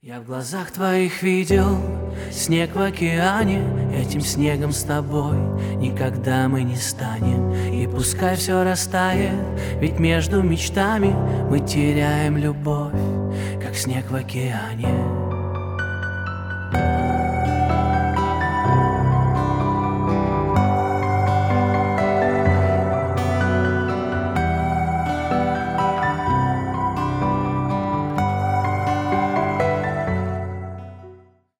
Я в глазах твоих видел снег в океане. Этим снегом с тобой никогда мы не станем. И пускай все растает, ведь между мечтами мы теряем любовь, как снег в океане.